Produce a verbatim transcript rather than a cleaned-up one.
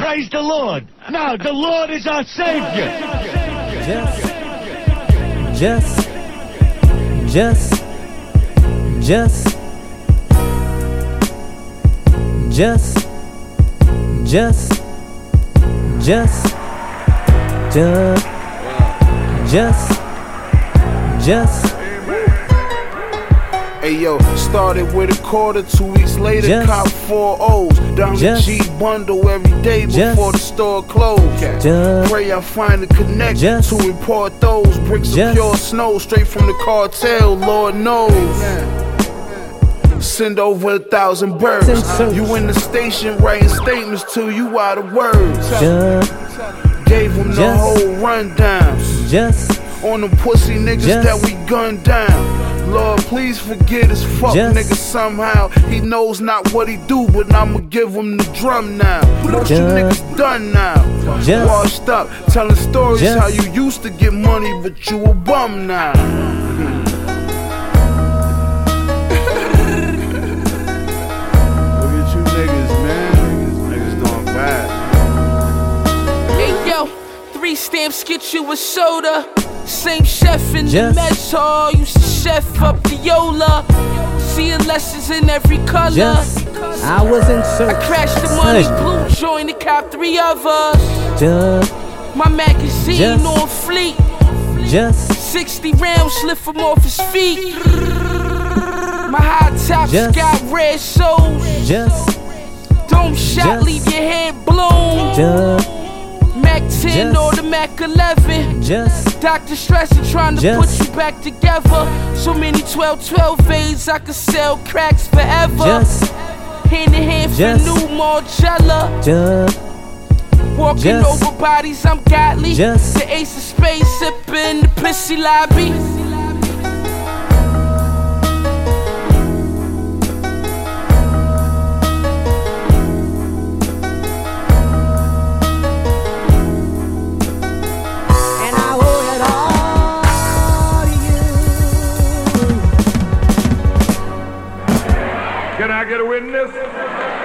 Praise the Lord. Now, the Lord is our Savior. Just, just, just, just, just, just, just, just, just, just. Hey yo, started with a quarter, two weeks later, Just, cop four O's. Down the G bundle every day before the store closed. Just, Pray I find a connection Just, to import those bricks Just, of pure snow straight from the cartel, Lord knows. Send over a thousand birds. You in the station writing statements to you out of words. Just, Gave him the Just, whole rundown. Just, on them pussy niggas Just, that we gunned down. Lord, please forget his fuck Just, nigga somehow. He knows not what he do, but I'ma give him the drum now. Most you Just, niggas done now. Just, Washed up, telling stories Just, how you used to get money, but you a bum now. Look at you niggas, man. Niggas doing bad. Hey yo, three stamps get you a soda. Same chef in Just, the mess hall, used to chef up the Yola. Seeing lessons in every color. Just, I was in search. I crashed the money blue joint and cop three of us. Just, my magazine Just, on fleet. Just, sixty rounds slip from off his feet. My high tops Just, got red soles. Just, Dome shot, Just, leave your head blown. Just, Mac ten Just, or the Mac eleven. Just, Doctor stressing trying to Just, put you back together. So many twelve twelve A's I could sell cracks forever. Just, hand in hand for Just, new Margiela. Just, Walking Just, over bodies, I'm godly. Just, the ace of space sipping the pissy lobby. Can I get a witness?